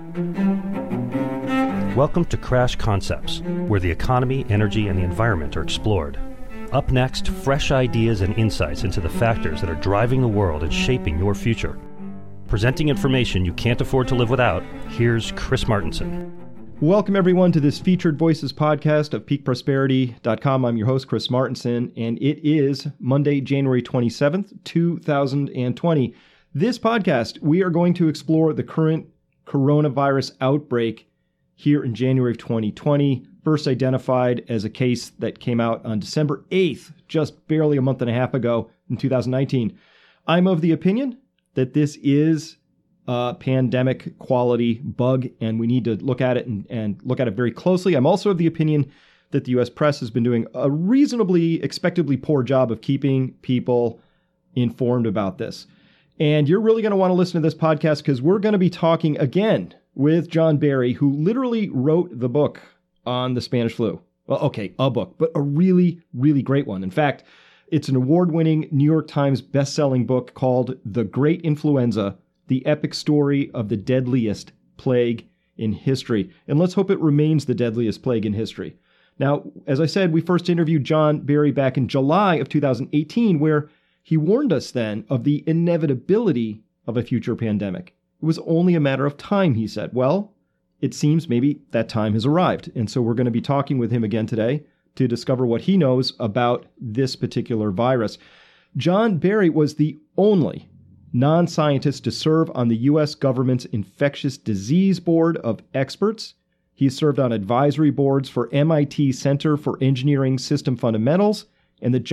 Welcome to Crash Concepts, where the economy, energy, and the environment are explored. Up next, fresh ideas and insights into the factors that are driving the world and shaping your future. Presenting information you can't afford to live without, here's Chris Martenson. Welcome, everyone, to this Featured Voices podcast of peakprosperity.com. I'm your host, Chris Martenson, and it is Monday, January 27th, 2020. This podcast, we are going to explore the current coronavirus outbreak here in January of 2020, first identified as a case that came out on December 8th, just barely a month and a half ago in 2019. I'm of the opinion that this is a pandemic quality bug, and we need to look at it and look at it very closely. I'm also of the opinion that the U.S. press has been doing a reasonably, expectedly poor job of keeping people informed about this. And you're really going to want to listen to this podcast because we're going to be talking again with John Barry, who literally wrote the book on the Spanish flu. Well, okay, a book, but a really, really great one. In fact, it's an award-winning New York Times best-selling book called The Great Influenza, the epic story of the deadliest plague in history. And let's hope it remains the deadliest plague in history. Now, as I said, we first interviewed John Barry back in July of 2018, where he warned us then of the inevitability of a future pandemic. It was only a matter of time, he said. Well, it seems maybe that time has arrived. And so we're going to be talking with him again today to discover what he knows about this particular virus. John Barry was the only non-scientist to serve on the U.S. government's Infectious Disease Board of Experts. He served on advisory boards for MIT Center for Engineering System Fundamentals and the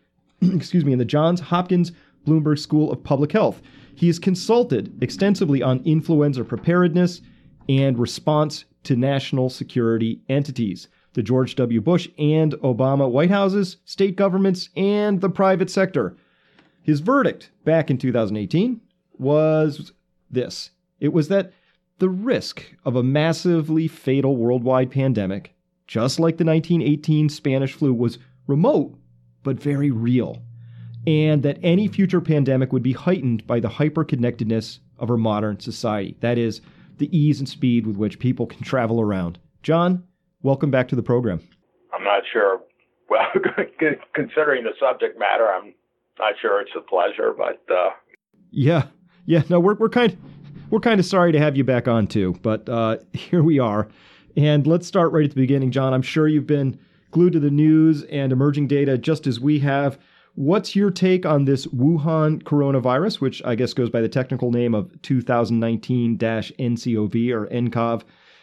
Johns Hopkins Bloomberg School of Public Health. He has consulted extensively on influenza preparedness and response to national security entities, the George W. Bush and Obama White Houses, state governments, and the private sector. His verdict back in 2018 was this. It was that the risk of a massively fatal worldwide pandemic, just like the 1918 Spanish flu, was remote but very real, and that any future pandemic would be heightened by the hyper-connectedness of our modern society. That is, the ease and speed with which people can travel around. John, welcome back to the program. I'm not sure. Well, considering the subject matter, I'm not sure it's a pleasure, but yeah. No, we're kind of sorry to have you back on too, but here we are, and let's start right at the beginning, John. I'm sure you've been glued to the news and emerging data just as we have. What's your take on this Wuhan coronavirus, which I guess goes by the technical name of 2019-NCOV or NCOV?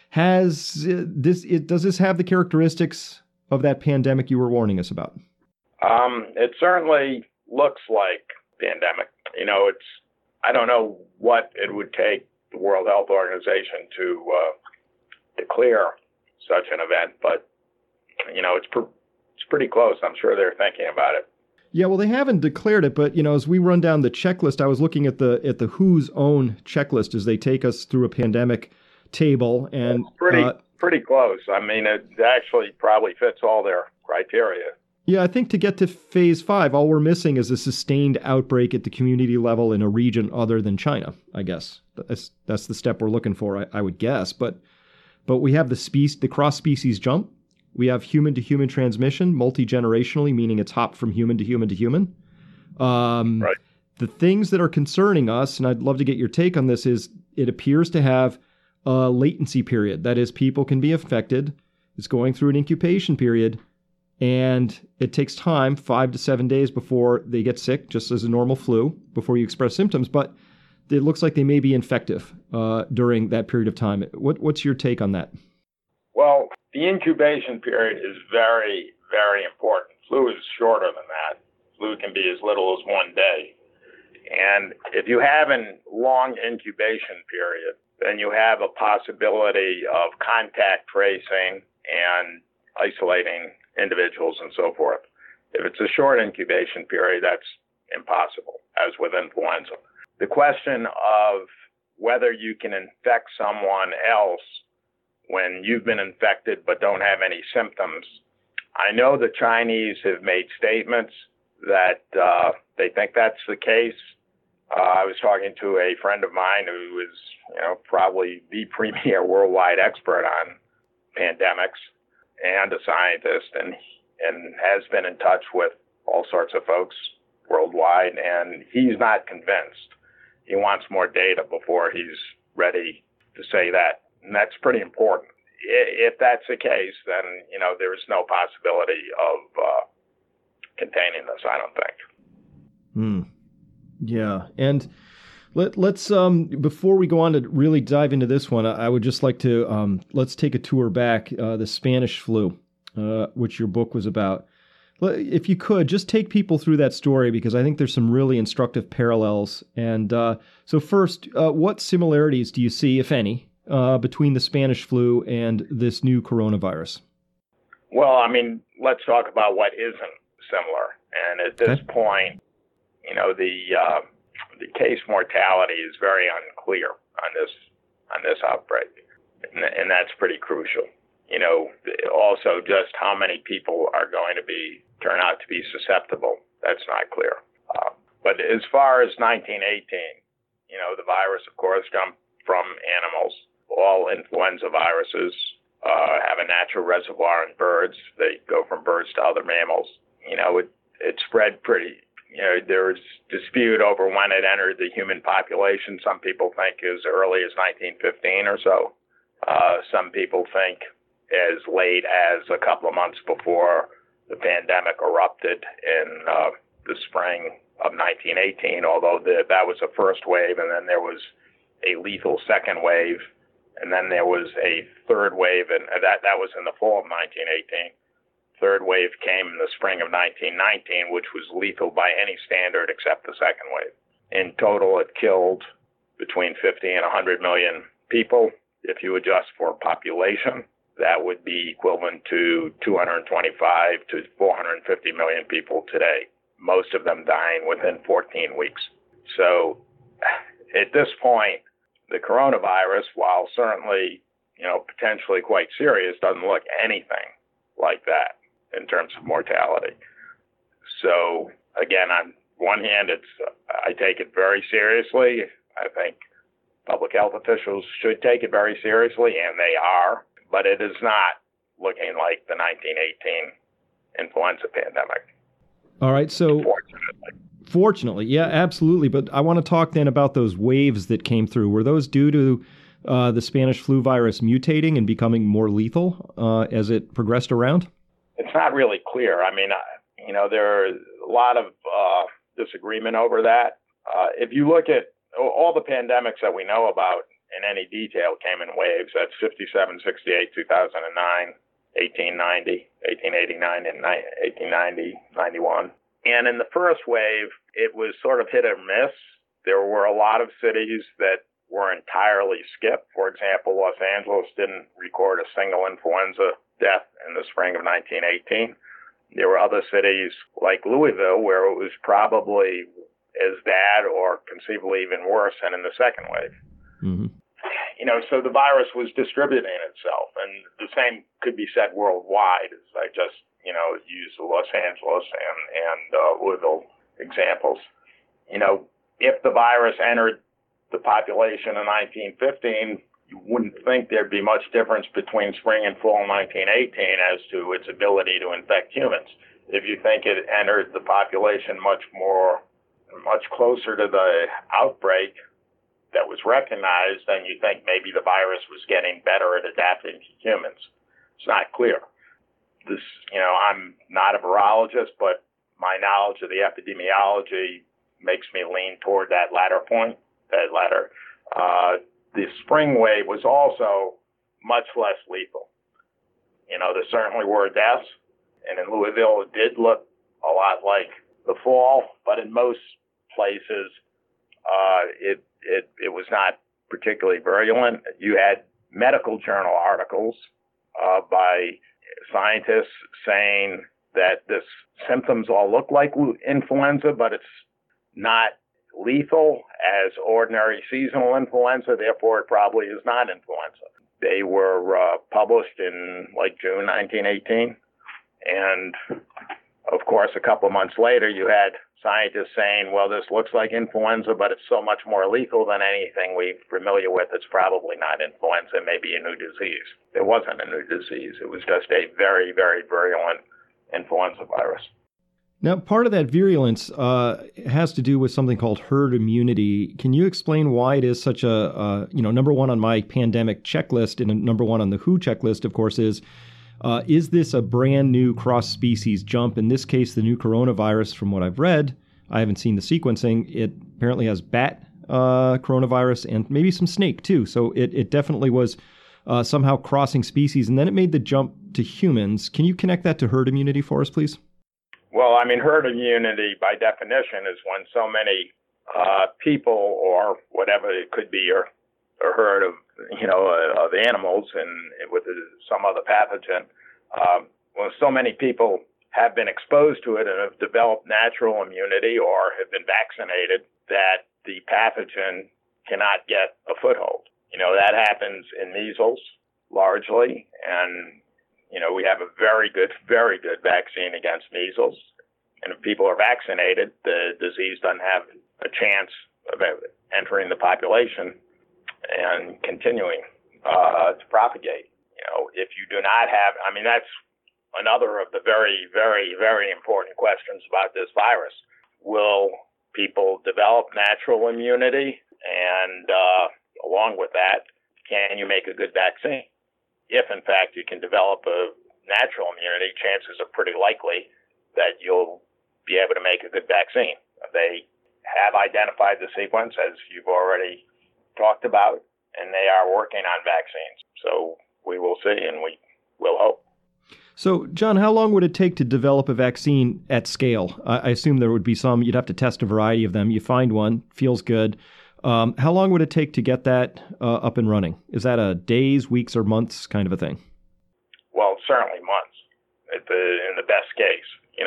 Does this have the characteristics of that pandemic you were warning us about? It certainly looks like pandemic. I don't know what it would take the World Health Organization to declare such an event, but it's pretty close. I'm sure they're thinking about it. Yeah, well, they haven't declared it, but as we run down the checklist, I was looking at the WHO's own checklist as they take us through a pandemic table, and pretty close. I mean, it actually probably fits all their criteria. Yeah, I think to get to phase 5, all we're missing is a sustained outbreak at the community level in a region other than China. I guess that's the step we're looking for. I would guess, but we have the cross-species jump. We have human-to-human transmission, multi-generationally, meaning it's hopped from human to human to human. Right. The things that are concerning us, and I'd love to get your take on this, is it appears to have a latency period. That is, people can be affected. It's going through an incubation period, and it takes time, 5 to 7 days before they get sick, just as a normal flu, before you express symptoms. But it looks like they may be infective during that period of time. What's your take on that? Well, the incubation period is very, very important. Flu is shorter than that. Flu can be as little as 1 day. And if you have a long incubation period, then you have a possibility of contact tracing and isolating individuals and so forth. If it's a short incubation period, that's impossible, as with influenza. The question of whether you can infect someone else when you've been infected but don't have any symptoms. I know the Chinese have made statements that they think that's the case. I was talking to a friend of mine who is, probably the premier worldwide expert on pandemics and a scientist, and has been in touch with all sorts of folks worldwide, and he's not convinced. He wants more data before he's ready to say that, and that's pretty important. If that's the case, then, there is no possibility of containing this, I don't think. Yeah, and let's before we go on to really dive into this one, I would just like to let's take a tour back, the Spanish flu, which your book was about. If you could, just take people through that story, because I think there's some really instructive parallels. And so first, what similarities do you see, if any, between the Spanish flu and this new coronavirus? Well, let's talk about what isn't similar. And at this point, the case mortality is very unclear on this outbreak, and that's pretty crucial. Also just how many people are going to turn out to be susceptible, that's not clear. But as far as 1918, the virus, of course, jumped from animals. All influenza viruses have a natural reservoir in birds. They go from birds to other mammals. It spread pretty. There's dispute over when it entered the human population. Some people think as early as 1915 or so. Some people think as late as a couple of months before the pandemic erupted in the spring of 1918, although that was a first wave, and then there was a lethal second wave, and then there was a third wave, and that was in the fall of 1918. Third wave came in the spring of 1919, which was lethal by any standard except the second wave. In total, it killed between 50 and 100 million people. If you adjust for population, that would be equivalent to 225 to 450 million people today, most of them dying within 14 weeks. So at this point, the coronavirus, while certainly, potentially quite serious, doesn't look anything like that in terms of mortality. So again, on one hand, I take it very seriously. I think public health officials should take it very seriously, and they are, but it is not looking like the 1918 influenza pandemic. All right, so fortunately, yeah, absolutely. But I want to talk then about those waves that came through. Were those due to the Spanish flu virus mutating and becoming more lethal as it progressed around? It's not really clear. There are a lot of disagreement over that. If you look at all the pandemics that we know about in any detail came in waves. That's 57, 68, 2009, 1890, 1889, and 1890, 91. And in the first wave, it was sort of hit or miss. There were a lot of cities that were entirely skipped. For example, Los Angeles didn't record a single influenza death in the spring of 1918. There were other cities like Louisville where it was probably as bad or conceivably even worse than in the second wave. Mm-hmm. So the virus was distributing itself, and the same could be said worldwide, as I just, used the Los Angeles and Louisville examples. If the virus entered the population in 1915, you wouldn't think there'd be much difference between spring and fall 1918 as to its ability to infect humans. If you think it entered the population much closer to the outbreak that was recognized, then you think maybe the virus was getting better at adapting to humans. It's not clear. I'm not a virologist, but my knowledge of the epidemiology makes me lean toward that latter point, the spring wave was also much less lethal. There certainly were deaths, and in Louisville it did look a lot like the fall, but in most places it was not particularly virulent. You had medical journal articles by scientists saying that this symptoms all look like influenza, but it's not lethal as ordinary seasonal influenza, therefore it probably is not influenza. They were published in June 1918, and of course a couple of months later you had scientists saying, well, this looks like influenza, but it's so much more lethal than anything we're familiar with. It's probably not influenza, maybe a new disease. It wasn't a new disease. It was just a very, very virulent influenza virus. Now, part of that virulence has to do with something called herd immunity. Can you explain why it is such a, number one on my pandemic checklist and number one on the WHO checklist, of course, is this a brand new cross-species jump? In this case, the new coronavirus, from what I've read, I haven't seen the sequencing, it apparently has bat coronavirus and maybe some snake too. So it definitely was somehow crossing species, and then it made the jump to humans. Can you connect that to herd immunity for us, please? Well, I mean, herd immunity by definition is when so many people or whatever it could be, or a herd of animals and with some other pathogen, when so many people have been exposed to it and have developed natural immunity or have been vaccinated that the pathogen cannot get a foothold. That happens in measles largely, and we have a very good vaccine against measles. And if people are vaccinated, the disease doesn't have a chance of entering the population and continuing to propagate. If you do not have, that's another of the very, very, very important questions about this virus. Will people develop natural immunity? And along with that, can you make a good vaccine? If, in fact, you can develop a natural immunity, chances are pretty likely that you'll be able to make a good vaccine. They have identified the sequence, as you've already talked about, and they are working on vaccines. So we will see, and we will hope. So, John, how long would it take to develop a vaccine at scale? I assume there would be some, you'd have to test a variety of them. You find one, feels good. How long would it take to get that up and running? Is that a days, weeks, or months kind of a thing? Well, certainly months, in the best case.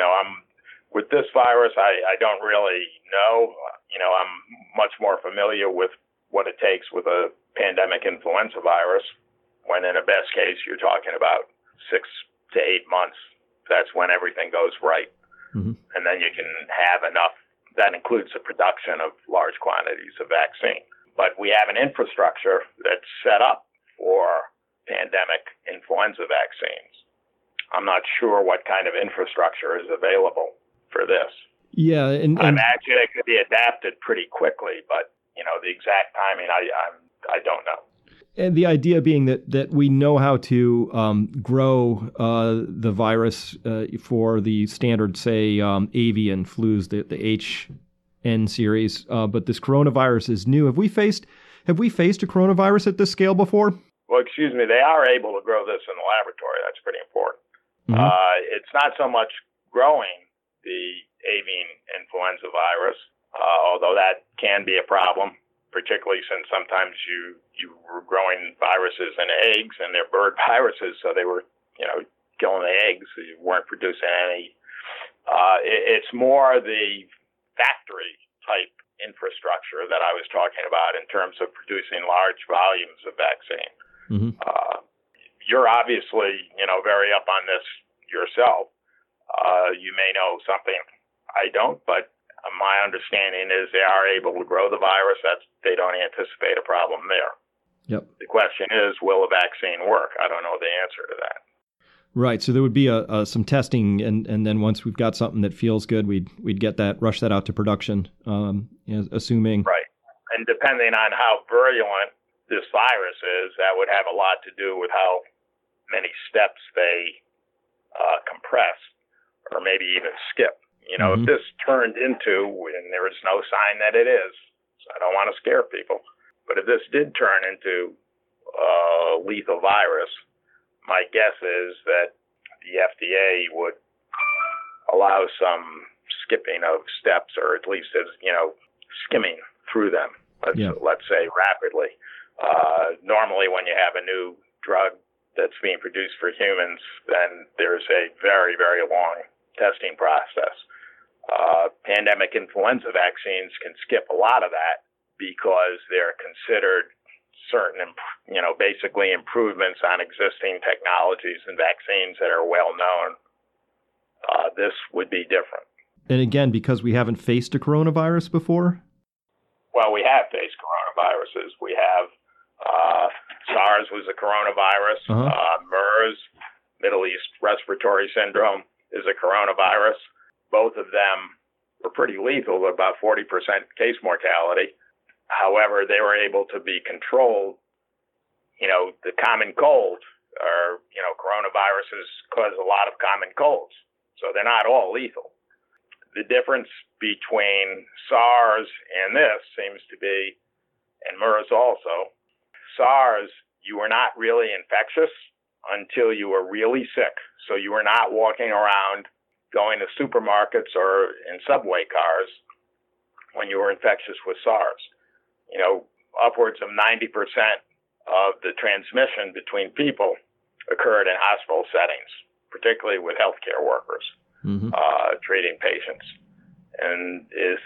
With this virus, I don't really know. I'm much more familiar with what it takes with a pandemic influenza virus, when in a best case, you're talking about 6 to 8 months. That's when everything goes right. Mm-hmm. And then you can have enough. That includes the production of large quantities of vaccine. But we have an infrastructure that's set up for pandemic influenza vaccines. I'm not sure what kind of infrastructure is available for this. Yeah, and I imagine it could be adapted pretty quickly, but the exact timing, I don't know. And the idea being that we know how to grow the virus for the standard, say, avian flus, the HN series, but this coronavirus is new. Have we faced a coronavirus at this scale before? Well, excuse me, they are able to grow this in the laboratory. That's pretty important. Mm-hmm. It's not so much growing the avian influenza virus, although that can be a problem, particularly since sometimes you were growing viruses in eggs, and they're bird viruses, so they were, killing the eggs. So you weren't producing any. It's more the factory type infrastructure that I was talking about in terms of producing large volumes of vaccine. Mm-hmm. You're obviously, very up on this yourself. You may know something I don't, but my understanding is they are able to grow the virus. They don't anticipate a problem there. Yep. The question is, will a vaccine work? I don't know the answer to that. Right. So there would be some testing, and then once we've got something that feels good, we'd rush that out to production, assuming. Right. And depending on how virulent this virus is, that would have a lot to do with how many steps they compress, or maybe even skip. Mm-hmm. If this turned into, and there is no sign that it is, so I don't want to scare people, but if this did turn into a lethal virus, my guess is that the FDA would allow some skipping of steps, or at least skimming through them, let's say rapidly. Normally when you have a new drug that's being produced for humans, then there's a very, very long testing process. Pandemic influenza vaccines can skip a lot of that because they're considered certain, basically improvements on existing technologies and vaccines that are well known. This would be different. And again, because we haven't faced a coronavirus before? Well, we have faced coronaviruses. We have SARS was a coronavirus. MERS, Middle East Respiratory Syndrome, is a coronavirus. Both of them were pretty lethal, with about 40% case mortality. However, they were able to be controlled. The common cold, or, coronaviruses cause a lot of common colds. So they're not all lethal. The difference between SARS and this seems to be, and MERS also, SARS, you were not really infectious until you were really sick. So you were not walking around going to supermarkets or in subway cars when you were infectious with SARS. Upwards of 90% of the transmission between people occurred in hospital settings, particularly with healthcare workers treating patients. And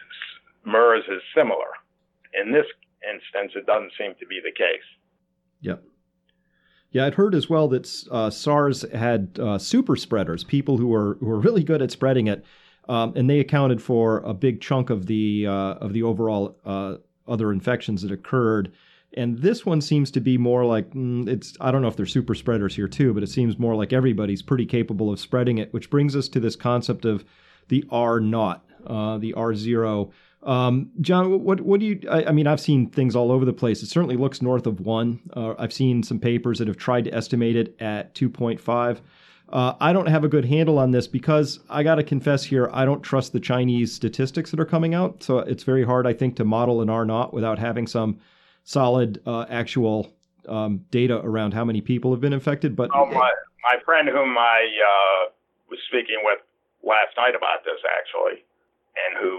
MERS is similar. In this instance, it doesn't seem to be the case. Yep. Yeah, I'd heard as well that SARS had super spreaders, people who were really good at spreading it, and they accounted for a big chunk of the overall other infections that occurred. And this one seems to be more like I don't know if they're super spreaders here too, but it seems more like everybody's pretty capable of spreading it, which brings us to this concept of the R0, the R0. John, what do you, I mean, I've seen things all over the place. It certainly looks north of 1. I've seen some papers that have tried to estimate it at 2.5. I don't have a good handle on this because I got to confess here, I don't trust the Chinese statistics that are coming out. So it's very hard, I think, to model an R0 without having some solid actual data around how many people have been infected. But my friend whom I was speaking with last night about this, actually, and who,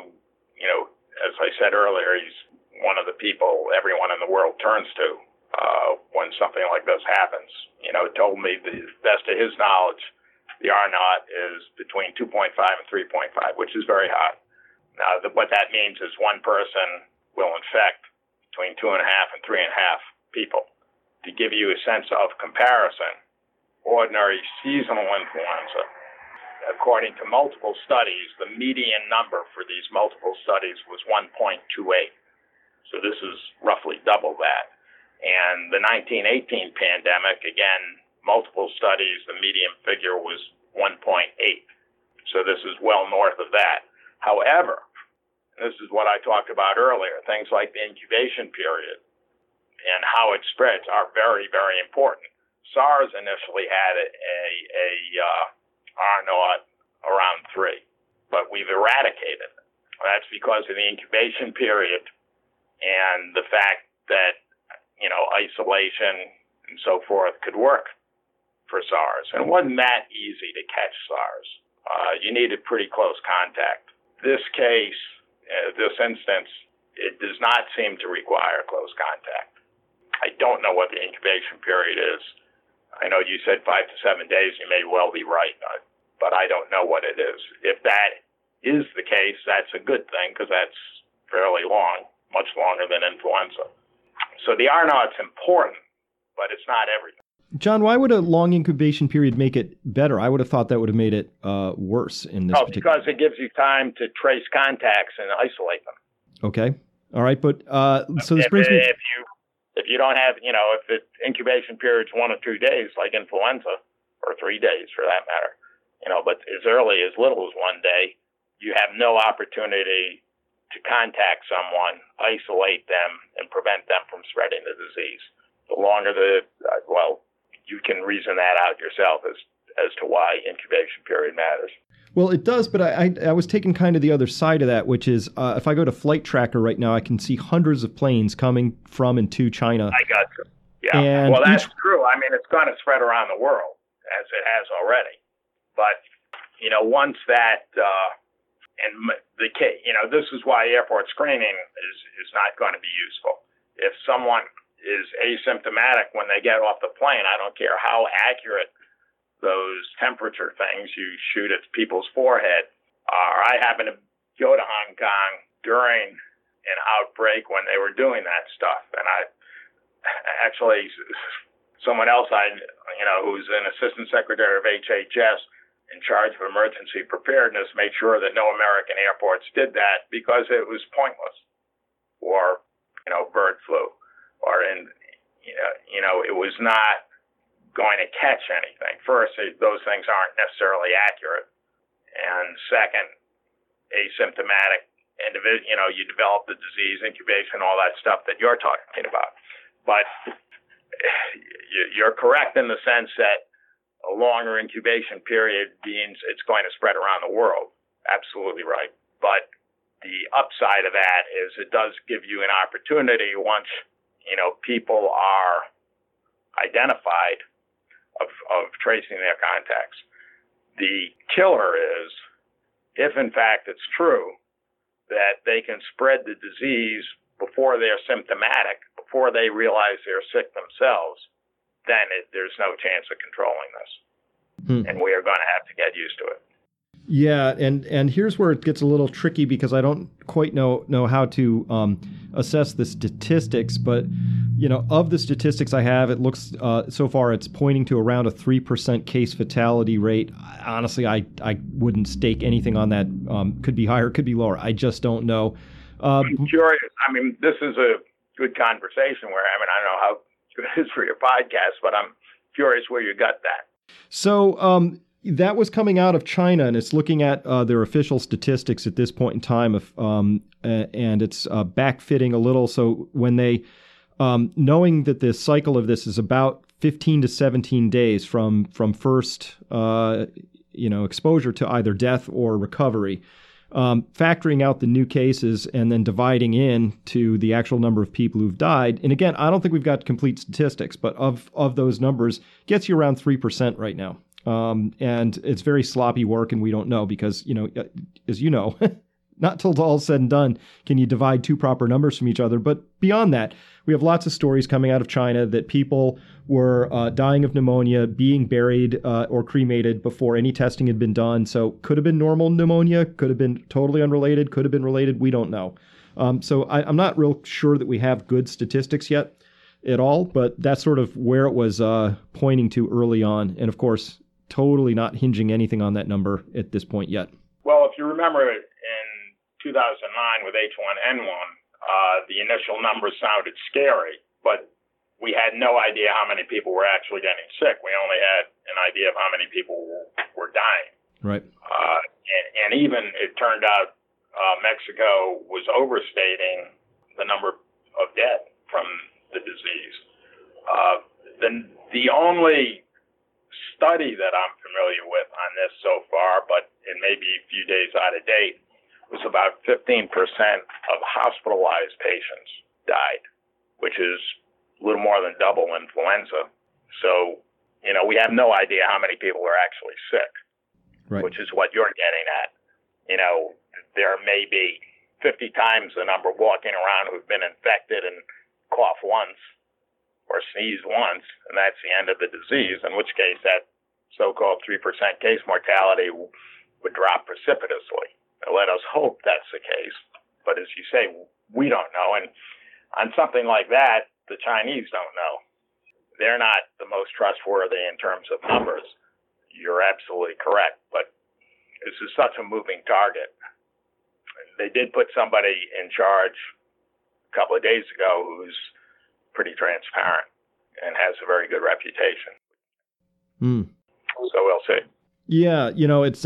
as I said earlier, he's one of the people everyone in the world turns to when something like this happens. Told me the best of his knowledge, the R0 is between 2.5 and 3.5, which is very high. Now, what that means is one person will infect between 2.5 and 3.5 people. To give you a sense of comparison, ordinary seasonal influenza, according to multiple studies, the median number for these multiple studies was 1.28. So this is roughly double that. And the 1918 pandemic, again, multiple studies, the median figure was 1.8. So this is well north of that. However, this is what I talked about earlier, things like the incubation period and how it spreads are very, very important. SARS initially had a R0 around 3, but we've eradicated it. That's because of the incubation period and the fact that, isolation and so forth could work for SARS. And it wasn't that easy to catch SARS. You needed pretty close contact. This case, this instance, it does not seem to require close contact. I don't know what the incubation period is. I know you said 5 to 7 days. You may well be right, but I don't know what it is. If that is the case, that's a good thing because that's fairly long, much longer than influenza. So the R0 is important, but it's not everything. John, why would a long incubation period make it better? I would have thought that would have made it worse in this particular... because it gives you time to trace contacts and isolate them. Okay. All right. But so this brings me... If you don't have, if the incubation period's 1 or 2 days, like influenza, or 3 days for that matter, but as early as little as 1 day, you have no opportunity to contact someone, isolate them, and prevent them from spreading the disease. The longer you can reason that out yourself as to why incubation period matters. Well, it does, but I was taking kind of the other side of that, which is if I go to Flight Tracker right now, I can see hundreds of planes coming from and to China. I got you. Yeah. And well, that's true. I mean, it's going to spread around the world, as it has already. But, once that, this is why airport screening is not going to be useful. If someone is asymptomatic when they get off the plane, I don't care how accurate those temperature things you shoot at people's forehead. I happened to go to Hong Kong during an outbreak when they were doing that stuff. And I actually, someone else who's an assistant secretary of HHS, in charge of emergency preparedness made sure that no American airports did that because it was pointless. Or, bird flu, or it was not going to catch anything. First, those things aren't necessarily accurate. And second, asymptomatic individual, you develop the disease, incubation, all that stuff that you're talking about. But you're correct in the sense that a longer incubation period means it's going to spread around the world. Absolutely right. But the upside of that is it does give you an opportunity once, people are identified of tracing their contacts. The killer is, if in fact it's true that they can spread the disease before they're symptomatic, before they realize they're sick themselves, then there's no chance of controlling this. And we are going to have to get used to it. Yeah, and here's where it gets a little tricky because I don't quite know how to assess the statistics, but of the statistics I have, it looks so far it's pointing to around a 3% case fatality rate. Honestly, I wouldn't stake anything on that. Could be higher, could be lower. I just don't know. I'm curious. This is a good conversation where I don't know how good it is for your podcast, but I'm curious where you got that. So that was coming out of China, and it's looking at their official statistics at this point in time, and it's backfitting a little. So when they, knowing that the cycle of this is about 15 to 17 days from first, exposure to either death or recovery, factoring out the new cases and then dividing in to the actual number of people who've died. And again, I don't think we've got complete statistics, but of those numbers, gets you around 3% right now. And it's very sloppy work, and we don't know because, as you know, not till all said and done can you divide two proper numbers from each other. But beyond that, we have lots of stories coming out of China that people were dying of pneumonia, being buried or cremated before any testing had been done. So could have been normal pneumonia, could have been totally unrelated, could have been related. We don't know. So I'm not real sure that we have good statistics yet at all, but that's sort of where it was pointing to early on. And of course, totally not hinging anything on that number at this point yet. Well, if you remember in 2009 with H1N1, the initial numbers sounded scary, but we had no idea how many people were actually getting sick. We only had an idea of how many people were dying. Right. And even it turned out Mexico was overstating the number of dead from the disease. The only study that I'm familiar with on this so far, but it may be a few days out of date, was about 15% of hospitalized patients died, which is a little more than double influenza. So, we have no idea how many people are actually sick, right, which is what you're getting at. There may be 50 times the number walking around who've been infected and cough once or sneeze once, and that's the end of the disease, in which case that so-called 3% case mortality would drop precipitously. Now, let us hope that's the case. But as you say, we don't know. And on something like that, the Chinese don't know. They're not the most trustworthy in terms of numbers. You're absolutely correct. But this is such a moving target. They did put somebody in charge a couple of days ago who's pretty transparent and has a very good reputation. So we'll see. Yeah, it's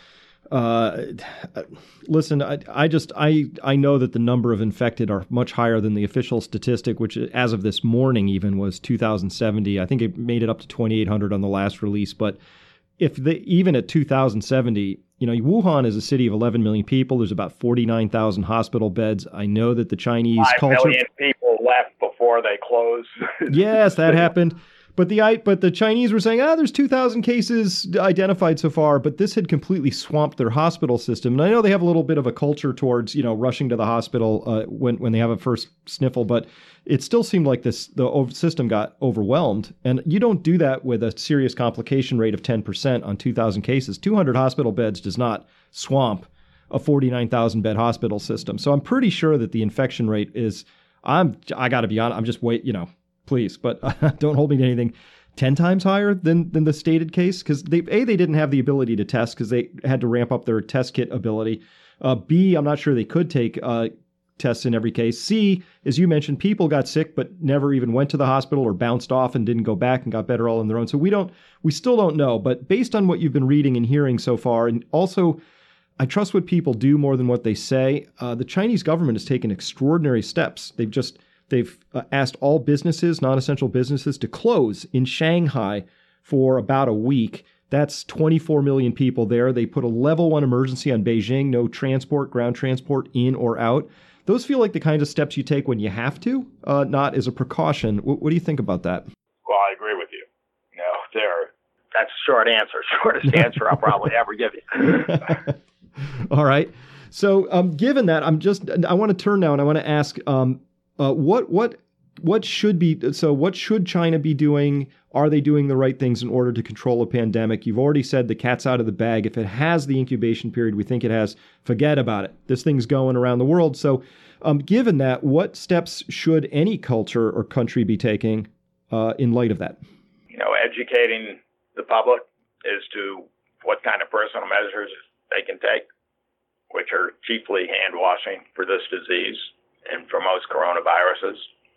listen, I know that the number of infected are much higher than the official statistic, which as of this morning even was 2,070. I think it made it up to 2,800 on the last release. But even at 2,070, Wuhan is a city of 11 million people. There's about 49,000 hospital beds. I know that the Chinese 5 million people left before they closed. Yes, that happened. But the Chinese were saying, there's 2,000 cases identified so far, but this had completely swamped their hospital system. And I know they have a little bit of a culture towards, rushing to the hospital when they have a first sniffle, but it still seemed like the system got overwhelmed. And you don't do that with a serious complication rate of 10% on 2,000 cases. 200 hospital beds does not swamp a 49,000 bed hospital system. So I'm pretty sure that the infection rate is, I got to be honest, I'm just please, but don't hold me to anything. 10 times higher than the stated case? Because they didn't have the ability to test because they had to ramp up their test kit ability. B, I'm not sure they could take tests in every case. C, as you mentioned, people got sick but never even went to the hospital or bounced off and didn't go back and got better all on their own. So we still don't know. But based on what you've been reading and hearing so far, and also I trust what people do more than what they say. The Chinese government has taken extraordinary steps. They've asked all businesses, non-essential businesses, to close in Shanghai for about a week. That's 24 million people there. They put a level 1 emergency on Beijing, no transport, ground transport in or out. Those feel like the kinds of steps you take when you have to, not as a precaution. What do you think about that? Well, I agree with you. That's a short answer. Shortest answer I'll probably ever give you. All right. So given that, I want to turn now and I want to ask, what should China be doing? Are they doing the right things in order to control a pandemic? You've already said the cat's out of the bag. If it has the incubation period we think it has, forget about it. This thing's going around the world. So given that, what steps should any culture or country be taking in light of that? Educating the public as to what kind of personal measures they can take, which are chiefly hand washing for this disease and for most coronaviruses.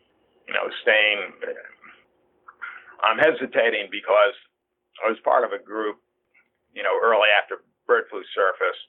I'm hesitating because I was part of a group, early after bird flu surfaced,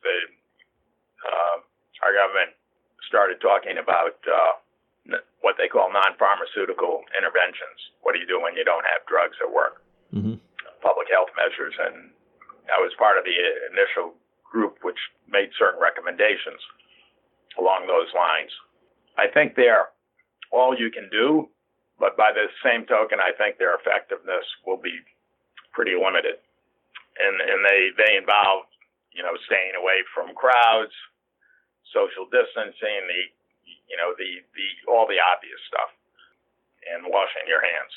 our government started talking about what they call non-pharmaceutical interventions. What do you do when you don't have drugs at work? Mm-hmm. Public health measures. And I was part of the initial group which made certain recommendations along those lines. I think they're all you can do, but by the same token, I think their effectiveness will be pretty limited. And they involve, staying away from crowds, social distancing, all the obvious stuff, and washing your hands.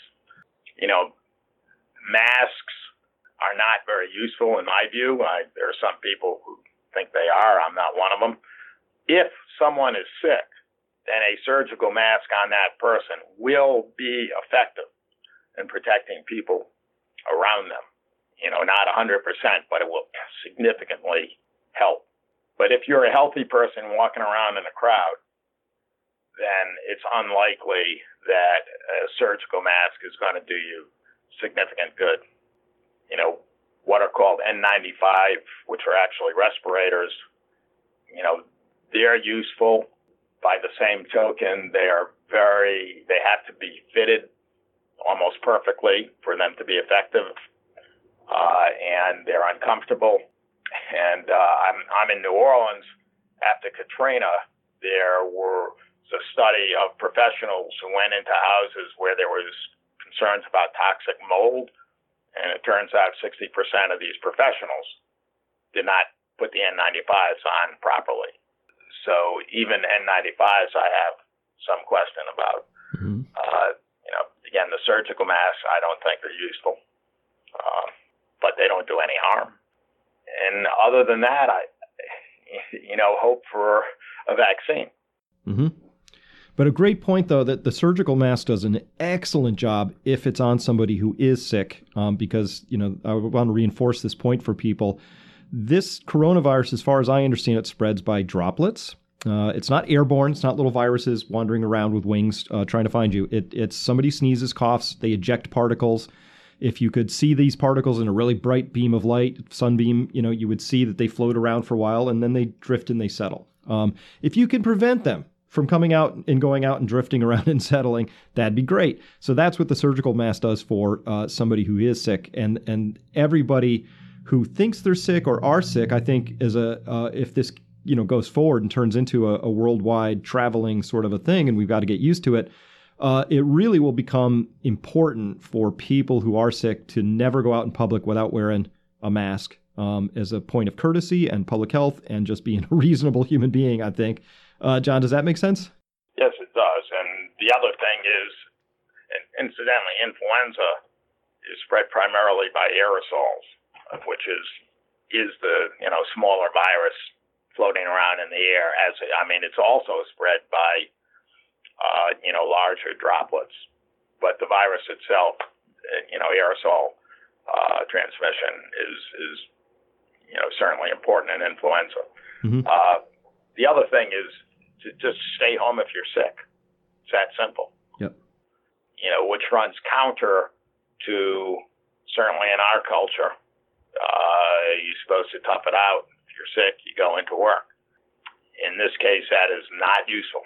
Masks are not very useful in my view. There are some people who think they are. I'm not one of them. If someone is sick, then a surgical mask on that person will be effective in protecting people around them. Not 100%, but it will significantly help. But if you're a healthy person walking around in a crowd, then it's unlikely that a surgical mask is going to do you significant good. What are called N95, which are actually respirators, they're useful. By the same token, they have to be fitted almost perfectly for them to be effective, and they're uncomfortable. And I'm in New Orleans after Katrina. There was a study of professionals who went into houses where there was concerns about toxic mold, and it turns out 60% of these professionals did not put the N95s on properly. So even N95s, I have some question about. Mm-hmm. Again, the surgical masks, I don't think are useful, but they don't do any harm. And other than that, I hope for a vaccine. Mm-hmm. But a great point, though, that the surgical mask does an excellent job if it's on somebody who is sick, because, I want to reinforce this point for people. This coronavirus, as far as I understand it, spreads by droplets. It's not airborne. It's not little viruses wandering around with wings trying to find you. It's somebody sneezes, coughs, they eject particles. If you could see these particles in a really bright beam of light, sunbeam, you would see that they float around for a while and then they drift and they settle. If you can prevent them from coming out and going out and drifting around and settling, that'd be great. So that's what the surgical mask does for somebody who is sick. And everybody who thinks they're sick or are sick, I think, if this goes forward and turns into a worldwide traveling sort of a thing, and we've got to get used to it, it really will become important for people who are sick to never go out in public without wearing a mask as a point of courtesy and public health and just being a reasonable human being, I think. John, does that make sense? Yes, it does. And the other thing is, and incidentally, influenza is spread primarily by aerosols, which is the smaller virus floating around in the air. It's also spread by larger droplets, but the virus itself, aerosols aerosol transmission is certainly important in influenza. Mm-hmm. The other thing is to just stay home if you're sick. It's that simple. Yep. Which runs counter to, certainly in our culture, you're supposed to tough it out. If you're sick, you go into work. In this case, that is not useful.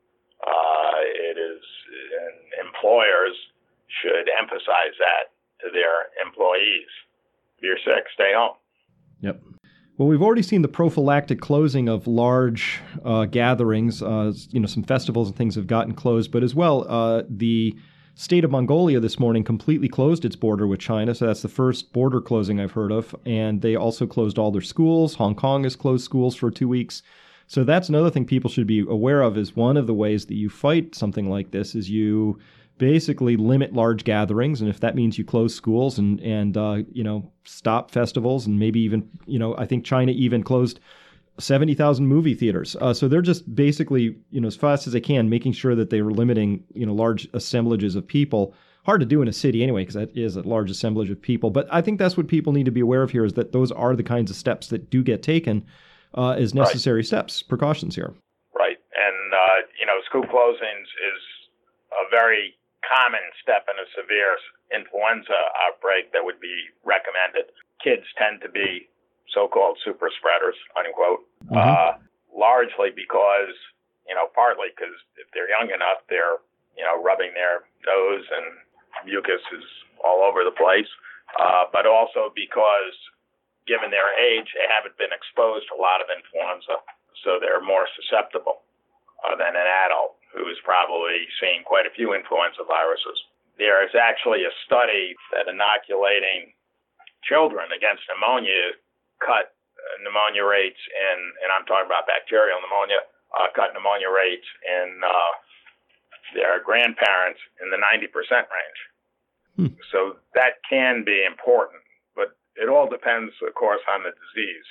It is, and employers should emphasize that to their employees. If you're sick, stay home. Yep. Well, we've already seen the prophylactic closing of large gatherings. Some festivals and things have gotten closed, but as well, the state of Mongolia this morning completely closed its border with China. So that's the first border closing I've heard of. And they also closed all their schools. Hong Kong has closed schools for 2 weeks. So that's another thing people should be aware of, is one of the ways that you fight something like this is you basically limit large gatherings. And if that means you close schools and stop festivals, and maybe even, I think China even closed 70,000 movie theaters. So they're just basically, as fast as they can, making sure that they were limiting, large assemblages of people. Hard to do in a city anyway, because that is a large assemblage of people. But I think that's what people need to be aware of here, is that those are the kinds of steps that do get taken as necessary steps, precautions here. Right. And, school closings is a very common step in a severe influenza outbreak that would be recommended. Kids tend to be so-called super spreaders, unquote, largely because, partly because if they're young enough, they're, rubbing their nose and mucus is all over the place, but also because, given their age, they haven't been exposed to a lot of influenza, so they're more susceptible than an adult who is probably seeing quite a few influenza viruses. There is actually a study that inoculating children against pneumonia cut pneumonia rates and I'm talking about bacterial pneumonia, cut pneumonia rates in their grandparents in the 90% range. So that can be important, but it all depends, of course, on the disease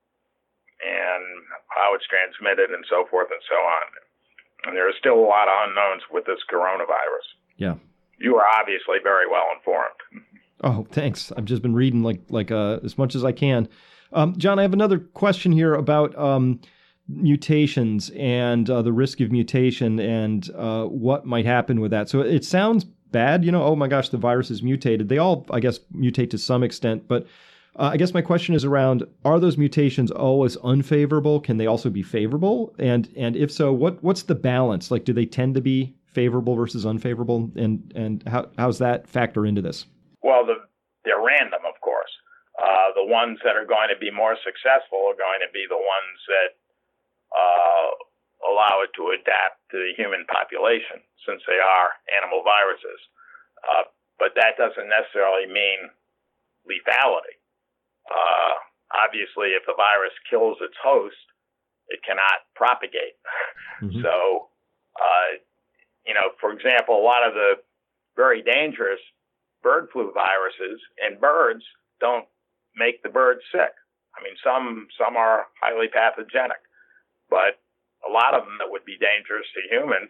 and how it's transmitted and so forth and so on. And there are still a lot of unknowns with this coronavirus. Yeah. You are obviously very well informed. Oh, thanks. I've just been reading like as much as I can. John, I have another question here about mutations and the risk of mutation and what might happen with that. So it sounds bad, oh my gosh, the virus is mutated. They all, I guess, mutate to some extent. But I guess my question is around, are those mutations always unfavorable? Can they also be favorable? And if so, what's the balance? Like, do they tend to be favorable versus unfavorable? And how's that factor into this? Well, they're random, of course. The ones that are going to be more successful are going to be the ones that allow it to adapt to the human population, since they are animal viruses. But that doesn't necessarily mean lethality. Obviously, if the virus kills its host, it cannot propagate. Mm-hmm. So, for example, a lot of the very dangerous bird flu viruses in birds don't make the birds sick. I mean, some are highly pathogenic, but a lot of them that would be dangerous to humans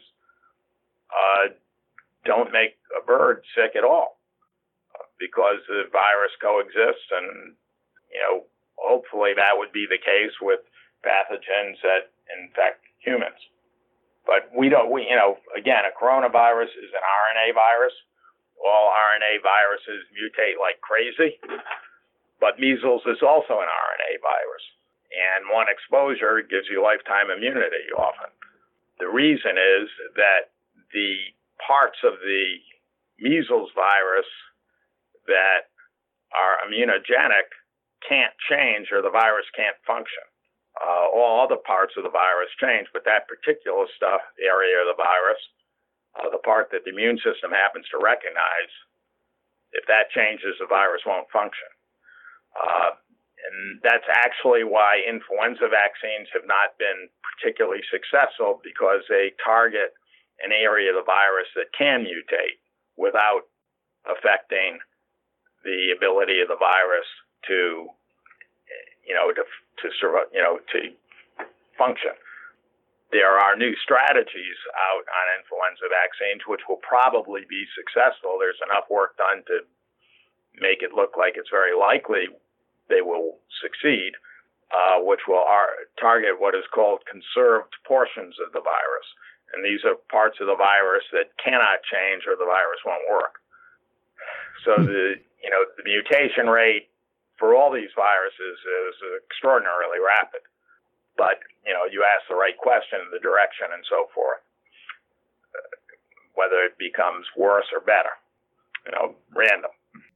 don't make a bird sick at all because the virus coexists, and hopefully that would be the case with pathogens that infect humans. But again, a coronavirus is an RNA virus. All RNA viruses mutate like crazy, but measles is also an RNA virus. And one exposure gives you lifetime immunity often. The reason is that the parts of the measles virus that are immunogenic can't change, or the virus can't function. All other parts of the virus change, but that particular area of the virus, the part that the immune system happens to recognize, if that changes, the virus won't function. And that's actually why influenza vaccines have not been particularly successful, because they target an area of the virus that can mutate without affecting the ability of the virus to function. There are new strategies out on influenza vaccines which will probably be successful. There's enough work done to make it look like it's very likely they will succeed, which will target what is called conserved portions of the virus. And these are parts of the virus that cannot change or the virus won't work. So the mutation rate for all these viruses is extraordinarily rapid. But, you ask the right question, the direction and so forth, whether it becomes worse or better, random.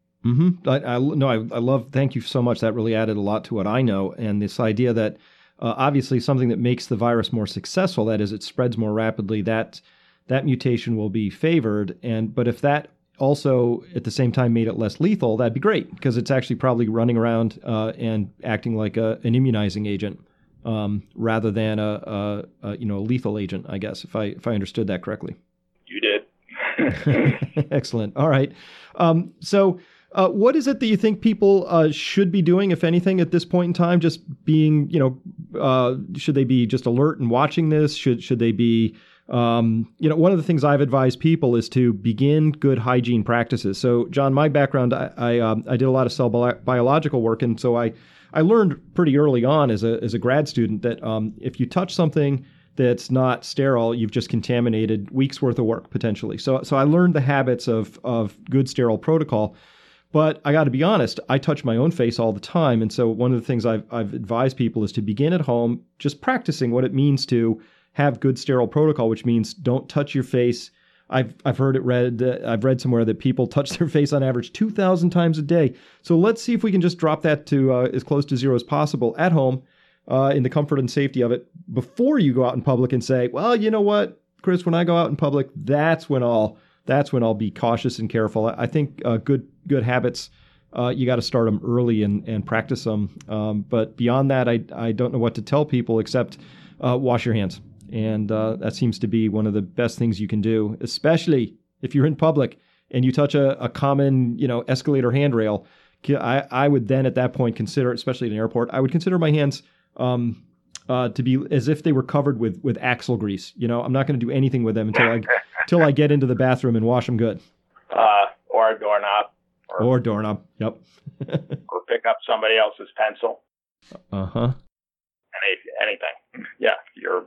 Mm-hmm. I love, thank you so much. That really added a lot to what I know. And this idea that obviously something that makes the virus more successful, that is, it spreads more rapidly, that mutation will be favored. But if that also at the same time made it less lethal, that'd be great, because it's actually probably running around and acting like an immunizing agent rather than a lethal agent, I guess, if I understood that correctly. You did. Excellent. All right. So what is it that you think people should be doing, if anything, at this point in time? Just being, should they be just alert and watching this? Should they be, one of the things I've advised people is to begin good hygiene practices. So, John, my background, I did a lot of cell biological work, and so I learned pretty early on as a grad student that if you touch something that's not sterile, you've just contaminated weeks worth of work potentially. So I learned the habits of good sterile protocol. But I got to be honest, I touch my own face all the time. And so one of the things I've advised people is to begin at home, just practicing what it means to have good sterile protocol, which means don't touch your face. I've read somewhere that people touch their face on average 2,000 times a day. So let's see if we can just drop that to as close to zero as possible at home in the comfort and safety of it before you go out in public and say, well, you know what, Chris, when I go out in public, that's when I'll be cautious and careful. I think good habits, you got to start them early and practice them. But beyond that, I don't know what to tell people except wash your hands. And that seems to be one of the best things you can do, especially if you're in public and you touch a common, escalator handrail. I would then at that point consider, especially at an airport, I would consider my hands to be as if they were covered with axle grease. I'm not going to do anything with them until I get into the bathroom and wash them good. Or a doorknob. Or doorknob. Yep. Or pick up somebody else's pencil. Uh-huh. Anything. Yeah. You're,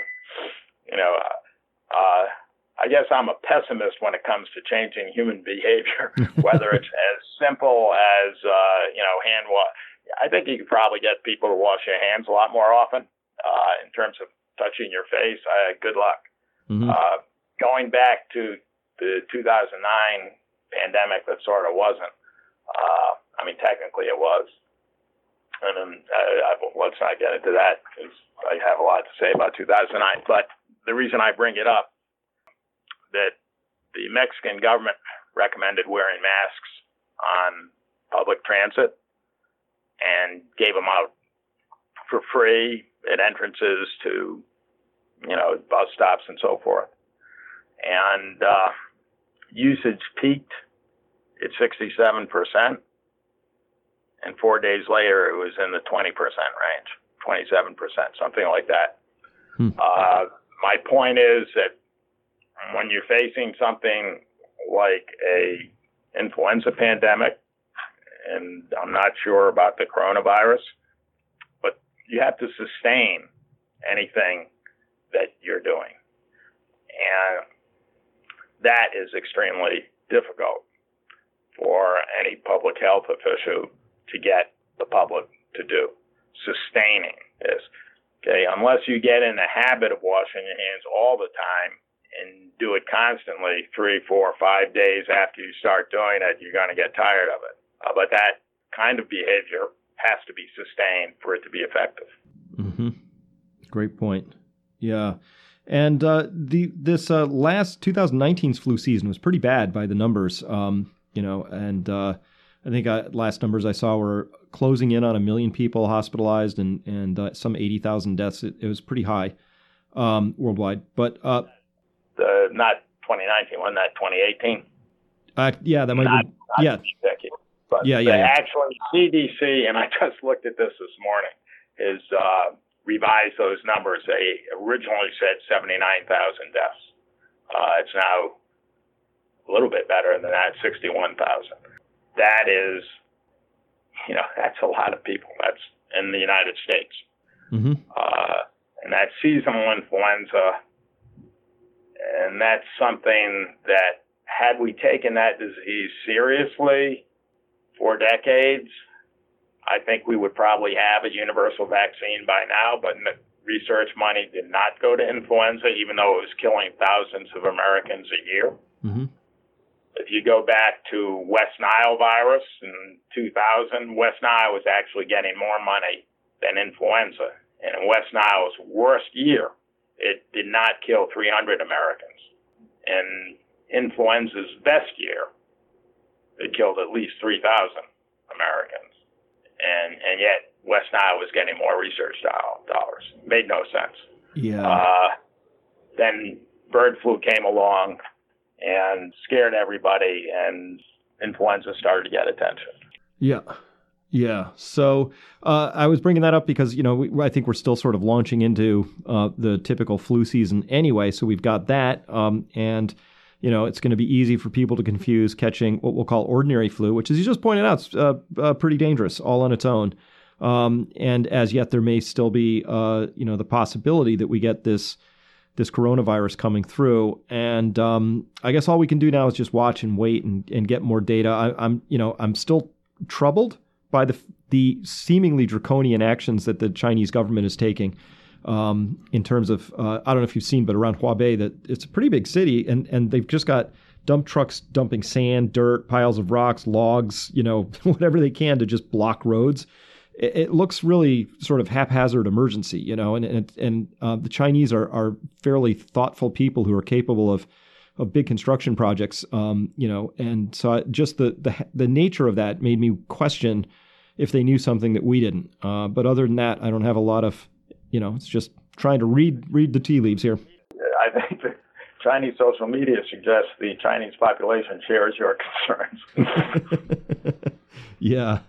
I guess I'm a pessimist when it comes to changing human behavior, whether it's as simple as, hand wash. I think you could probably get people to wash their hands a lot more often in terms of touching your face. Good luck. Mm-hmm. Going back to the 2009 pandemic, that sort of wasn't. Technically it was. And then let's not get into that because I have a lot to say about 2009. But the reason I bring it up, that the Mexican government recommended wearing masks on public transit and gave them out for free at entrances to, bus stops and so forth. And usage peaked at 67%. And 4 days later, it was in the 20% range, 27%, something like that. My point is that when you're facing something like a influenza pandemic, and I'm not sure about the coronavirus, but you have to sustain anything that you're doing. And that is extremely difficult for any public health official to get the public to do. Sustaining this. Okay, unless you get in the habit of washing your hands all the time and do it constantly 3, 4, 5 days after you start doing it, you're going to get tired of it. But that kind of behavior has to be sustained for it to be effective. Mm-hmm. Great point. Yeah. And this last 2019's flu season was pretty bad by the numbers, I think last numbers I saw were closing in on 1 million people hospitalized and some 80,000 deaths. It was pretty high worldwide. But not 2019, wasn't that 2018? Yeah, that might be. Yeah. But yeah. Actually, CDC, and I just looked at this morning, is revised those numbers. They originally said 79,000 deaths. It's now a little bit better than that, 61,000. that is, that's a lot of people. That's in the United States. Mm-hmm. And that's seasonal influenza. And that's something that, had we taken that disease seriously for decades, I think we would probably have a universal vaccine by now, but research money did not go to influenza, even though it was killing thousands of Americans a year. Mm-hmm. If you go back to West Nile virus in 2000, West Nile was actually getting more money than influenza. And in West Nile's worst year, it did not kill 300 Americans. In influenza's best year, it killed at least 3,000 Americans. And yet West Nile was getting more research dollars. Made no sense. Yeah. Then bird flu came along and scared everybody, and influenza started to get attention. Yeah. Yeah. So I was bringing that up because, I think we're still sort of launching into the typical flu season anyway. So we've got that. And, it's going to be easy for people to confuse catching what we'll call ordinary flu, which, as you just pointed out, is pretty dangerous all on its own. And as yet, there may still be, the possibility that we get this coronavirus coming through. And I guess all we can do now is just watch and wait and get more data. I'm still troubled by the seemingly draconian actions that the Chinese government is taking in terms of, I don't know if you've seen, but around Hubei, that it's a pretty big city, and they've just got dump trucks dumping sand, dirt, piles of rocks, logs, whatever they can to just block roads. It looks really sort of haphazard emergency, and the Chinese are fairly thoughtful people who are capable of big construction projects, and so just the nature of that made me question if they knew something that we didn't. But other than that, I don't have a lot of, it's just trying to read the tea leaves here. I think the Chinese social media suggests the Chinese population shares your concerns. Yeah.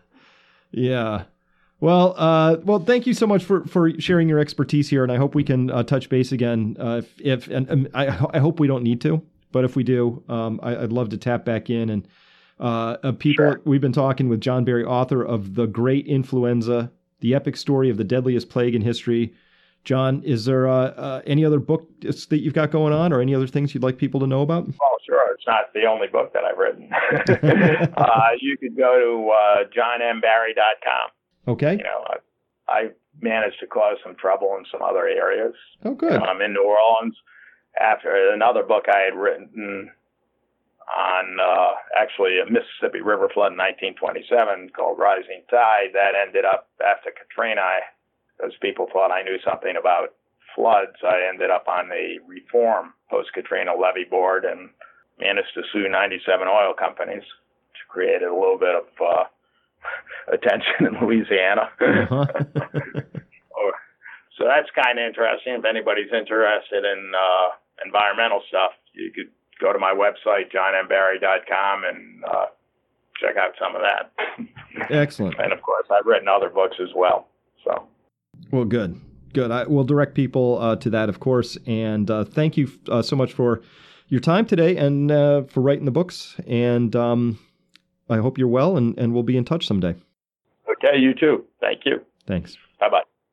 Well, thank you so much for sharing your expertise here, and I hope we can touch base again. I hope we don't need to, but if we do, I'd love to tap back in. And Sure. We've been talking with John Barry, author of The Great Influenza: The Epic Story of the Deadliest Plague in History. John, is there any other book that you've got going on, or any other things you'd like people to know about? Oh, sure. It's not the only book that I've written. You could go to johnmbarry.com. Okay. I managed to cause some trouble in some other areas. Oh, good. I'm in New Orleans after another book I had written on actually a Mississippi River flood in 1927 called Rising Tide. That ended up after Katrina, because people thought I knew something about floods. I ended up on the Reform Post-Katrina Levee Board and managed to sue 97 oil companies, which created a little bit of attention in Louisiana. Uh-huh. So that's kind of interesting. If anybody's interested in environmental stuff, you could go to my website, johnmbarry.com, and check out some of that. Excellent. And of course, I've written other books as well. So, well, good. I will direct people to that, of course. And thank you so much for your time today and for writing the books. And I hope you're well, and we'll be in touch someday. Okay, you too. Thank you. Thanks. Bye-bye.